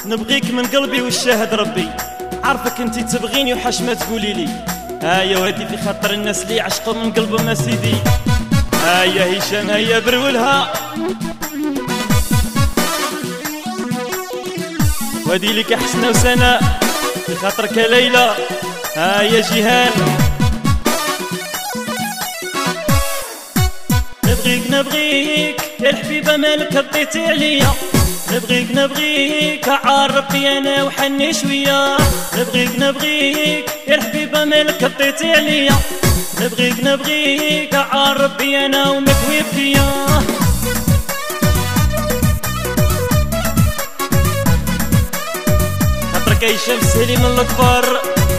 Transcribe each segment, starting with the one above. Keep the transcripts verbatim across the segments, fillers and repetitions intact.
نبغيك من قلبي والشاهد ربي، عارفك انتي تبغيني وحاش ما تقولي لي. هيا وادي في خاطر الناس اللي عشقوا من قلبهم يا سيدي. هيا هشام هيا برولها، وادي لك حسنة وسناء في خاطرك يا ليلى. هيا جيهان نبغيك نبغيك يا الحبيبة مالك رديتي عليا. نبغيك نبغيك عرفي انا وحني شويه. نبغيك نبغيك يا الحبيبة مالك رديتي عليا. نبغيك نبغيك عرفي انا ومكوي بكيا. خاطرك يا هشام سهلي من الكبار.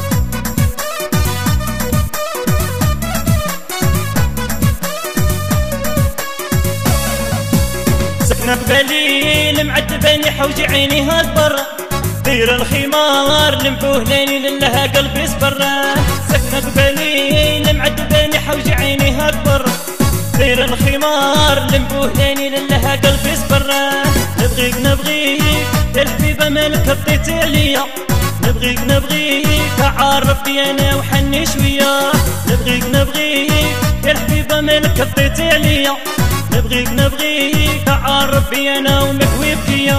سكنة ببالي المعذباني حوجي عيني هاد برا. دايرة الخمار لمفوه لاني لله قلبي صبرا. سكنة ببالي المعذباني حوجي عيني هاد برا. دايرة الخمار لمفوه لاني لله قلبي صبرا. نبغيك نبغيك يا الحبيبة مالك رديتي عليا. نبغيك نبغيك عرفي انا وحني شويه. نبغيك نبغيك يا الحبيبة مالك رديتي عليا. نبغيك نبغيك عرفي انا ومكوي بكيا.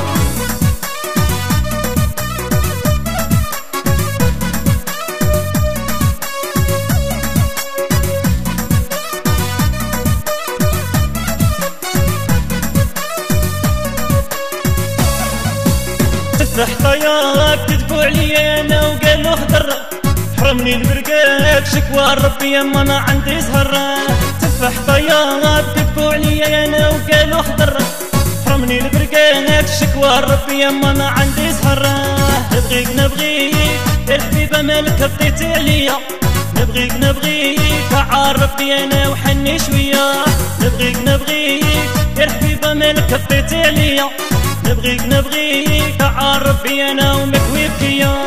تفرح طياك تدفو عليا انا وقالو خضر. حرمني البرقات شكوى ربي اما انا عندي زهر. تفرح طياك تدفو عليا انا وقالو خضر. حرمني البرقات شكوى ربي اما انا عندي زهر. نبغيك نبغيك يا الحبيبة مالك رديتي عليا. نبغيك نبغيك عرفي انا وحني شويه. نبغيك نبغيك يا الحبيبة مالك رديتي عليا. نبغيك نبغيك عرفي انا ومكوي بكيا.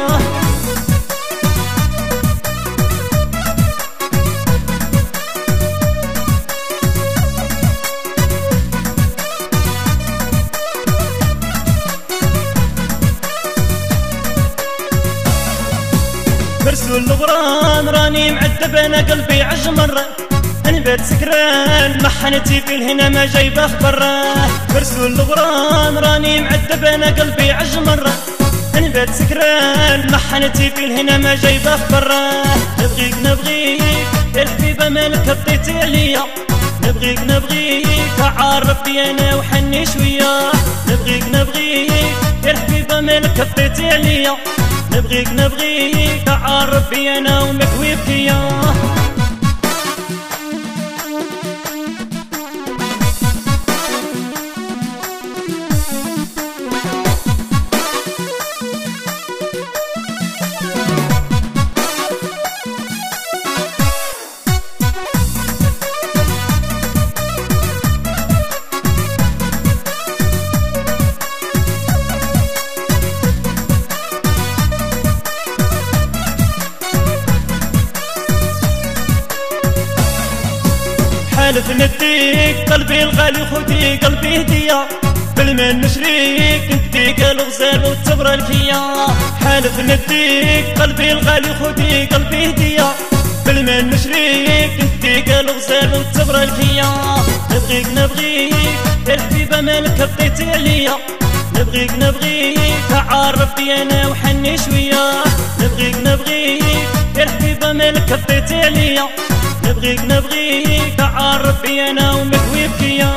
مرسول الغرام راني معذب انا قلبي عجمر. انا بات سكران محنتي في الهنا ما جايبه خبر. مرسول الغرام راني معذب انا قلبي عجمر. انا بات سكران محنتي في الهنا ما جايبه خبر. نبغيك نبغيك يا الحبيبة مالك رديتي عليا. نبغيك نبغيك عرفي انا وحني شويه. نبغيك نبغيك يا الحبيبة مالك رديتي عليا. نبغيك نبغيك عرفي انا ومكوي بكيا. حالف نديك قلبي الغالي خدي قلبي هدية. بالمن نشريك نديك الغزال والتبرة الكيا. حالف نديك قلبي الغالي خدي قلبي هدية. بالمن نشريك نديك الغزال والتبرة الكيا. نبغيك نبغيك يا الحبيبة مالك رديتي عليا. نبغيك نبغيك عرفي انا وحني شويه. نبغيك نبغيك يا الحبيبة مالك رديتي عليا. نبغيك نبغيك عرفي انا ومكوي بكيا.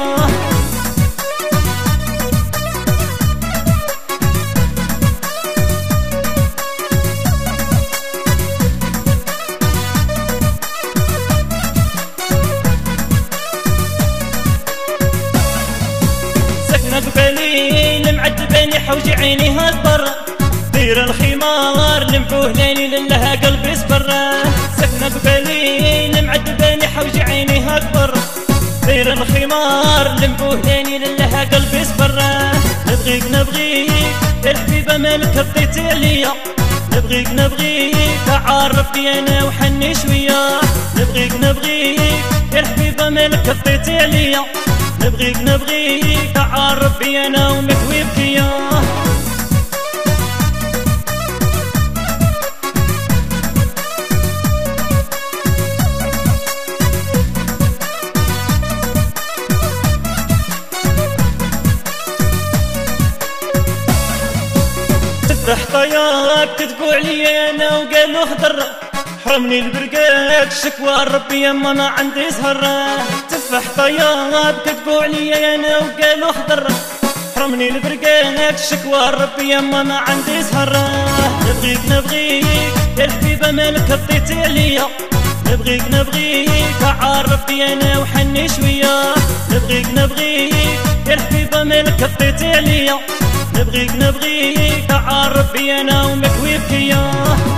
سكنة ببالي المعذباني حوجي عيني هاد برا. دايرة الخمار لمفوه لاني لله قلبي صبرا. سكنة ببالي المعذباني حوجي عيني هاد برا. دايرة الخمار لمفوه لاني لله قلبي صبرا. نبغيك نبغيك يا الحبيبة مالك رديتي عليا. نبغيك نبغيك عرفي انا وحني شويه. نبغيك نبغيك يا الحبيبة مالك رديتي عليا. نبغيك نبغيك عرفي انا ومكوي بكيا. تفاح طياب كتبوا عليا انا وقالوا خضر حرمني البرقات شكوى ربي اما انا عندي سهر. تفاح طياب كتبوا عليا انا وقالوا خضر حرمني البرقات شكوى ربي اما انا عندي سهر. نبغيك نبغيك يا الحبيبه مالك هبطيتي عليا نبغيك نبغيك عرفتي انا وحني شويه. نبغيك نبغيك يا الحبيبه مالك هبطيتي عليا نبغيك نبغيك عرفتي انا ومكوي بكيه.